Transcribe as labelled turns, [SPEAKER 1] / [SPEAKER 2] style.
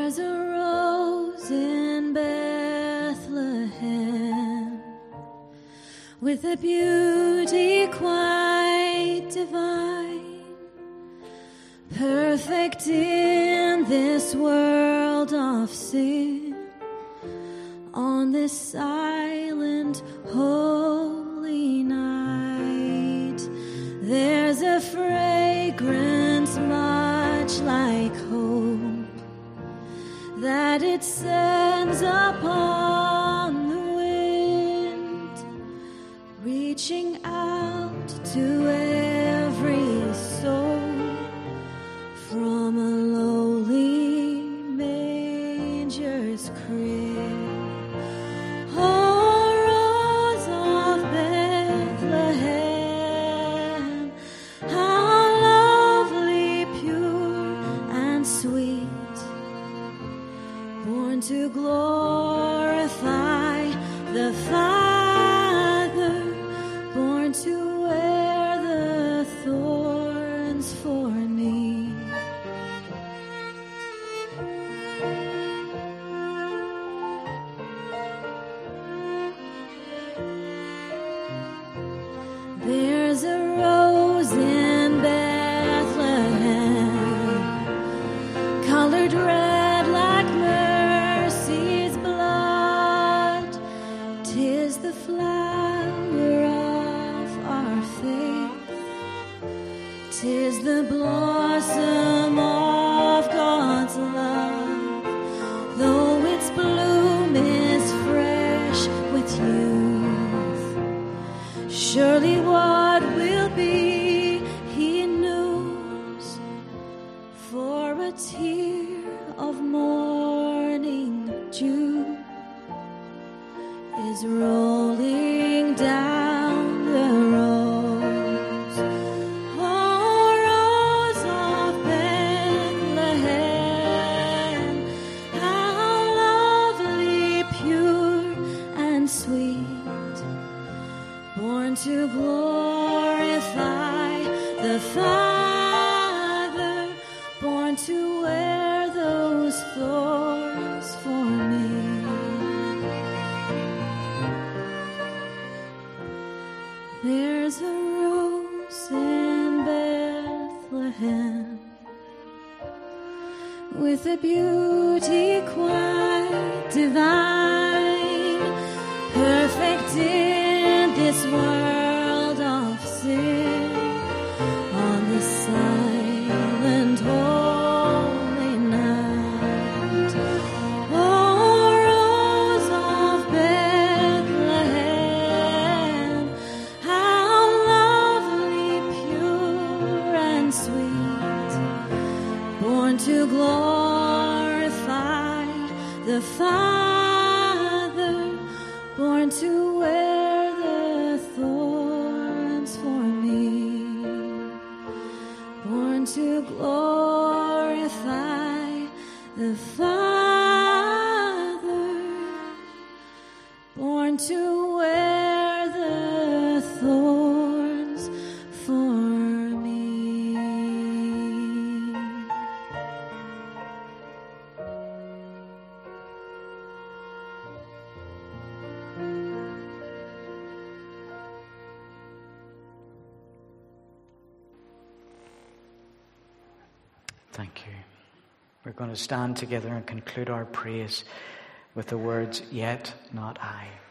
[SPEAKER 1] There's a rose in Bethlehem with a beauty quite divine, perfect in this world of sin, on this silent, holy night. There's a fragrance much like hope that it sends upon the wind, reaching out to every soul from a lowly manger's crib. Oh, Rose of Bethlehem, how lovely, pure, and sweet, born to glorify the Father, born to wear the thorns for me. There's a rose in Bethlehem, colored red like mercy's blood. 'Tis the flower of our faith, 'tis the blossom of God's love, though its bloom is fresh with youth. Surely what will be, he knows, for a tear of morning dew is rolling down the rose. Oh, Rose of Bethlehem, how lovely, pure, and sweet, born to glorify the Father, born to wear those thorns for me. There's a rose in Bethlehem with a beauty quite divine, perfect in this world of sin, on this silent, holy night. Oh, Rose of Bethlehem, how lovely, pure, and sweet, born to glorify the Father, born to wear the thorns for me, born to glorify the Father, born to wear the thorns for me.
[SPEAKER 2] Thank you. We're going to stand together and conclude our praise with the words, "Yet not I."